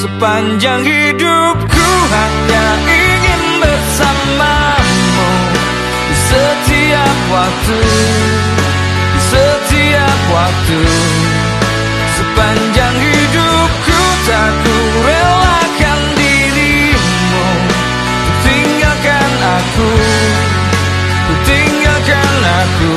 Sepanjang hidupku hanya ingin bersamamu. Di setiap waktu, di setiap waktu. Sepanjang hidupku tak ku relakan dirimu. Ku tinggalkan aku, ku tinggalkan aku.